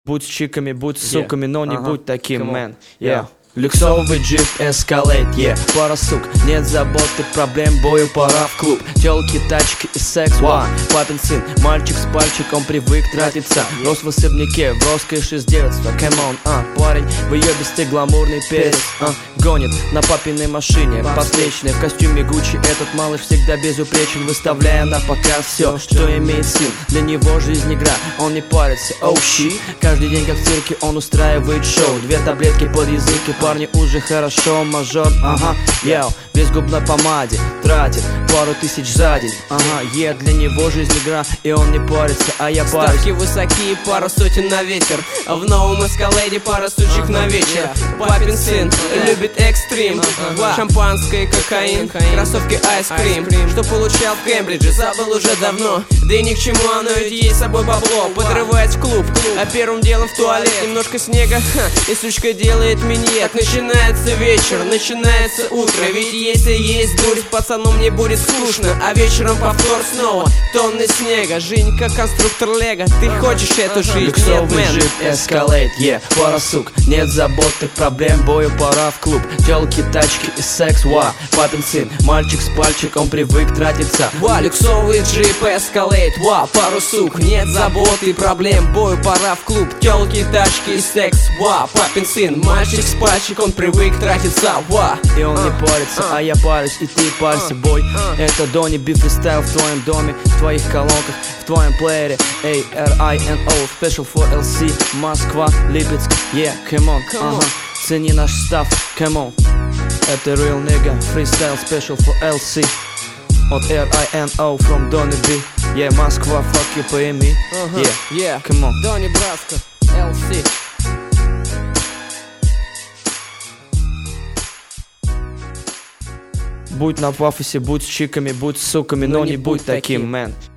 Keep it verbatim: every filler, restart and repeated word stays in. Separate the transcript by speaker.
Speaker 1: Будь с чиками, будь с суками,
Speaker 2: yeah.
Speaker 1: но не
Speaker 2: uh-huh.
Speaker 1: будь таким, мэн.
Speaker 2: Yeah.
Speaker 1: Люксовый джип Escalade, yeah. Пара сук, нет забот и проблем, бою пора в клуб. Телки, тачки и секс, one. Папин сын, мальчик с пальчиком привык тратиться. Рос в особняке, в роскоши с детства. Come on, а, парень, в ее ты гламурный перец, а. Гонит на папиной машине, подстречной. В костюме Гуччи этот малыш всегда безупречен, выставляя на показ все, что имеет сил. Для него жизнь игра, он не парится, оу, oh, щи. Каждый день как в цирке он устраивает шоу. Две таблетки под язык и парни уже хорошо, мажор, ага, яу. Весь в губной помаде тратит пару тысяч за день, ага, е, для него жизнь игра, и он не парится, а я парюсь.
Speaker 2: Ставки высокие, пара сотен на ветер, а в новом Эскалейде пара сучек на вечер. Папин сын любит экстрим, шампанское и кокаин, кроссовки айскрим. Что получал в Кембридже, забыл уже давно. Да и ни к чему оно, ведь есть с собой бабло. Подрывать в клуб, а первым делом в туалет. Немножко снега, ха, и сучка делает миньет. Начинается вечер, начинается утро. Ведь если есть дурь, с пацаном не будет скучно. А вечером повтор снова, тонны снега. Жизнь как конструктор Лего, ты хочешь эту жизнь? Нет, мэн.
Speaker 1: Джип Escalade, yeah. Пара сук, нет забот и проблем, бою пора в клуб. Телки, тачки и секс, ва. Папин сын, мальчик с пальчиком привык тратиться.
Speaker 2: Ва, люксовый джип Escalade, ва. Пару сук, нет забот и проблем, бою пора в клуб. Телки, тачки и секс, ва. Папин сын, мальчик с пальчиком привык тратиться, ва.
Speaker 1: И он не парится, а я парюсь, и ты парься, бой. Это Дони Би фристайл в твоем доме, в твоих колонках, в твоем плеере. Эй, эр ай эн о, Special for эл си, Москва, Липецк, yeah, come on, ага. Цени наш став, come on. Это real nigga, freestyle special for эл си. От эр ай эн о from Donny B. Yeah, Москва, fuck you, пойми. Yeah,
Speaker 2: yeah,
Speaker 1: come on.
Speaker 2: Donny Brasco, эл си.
Speaker 1: Будь на пафосе, будь с чиками, будь с суками, но, но не будь таким, мэн.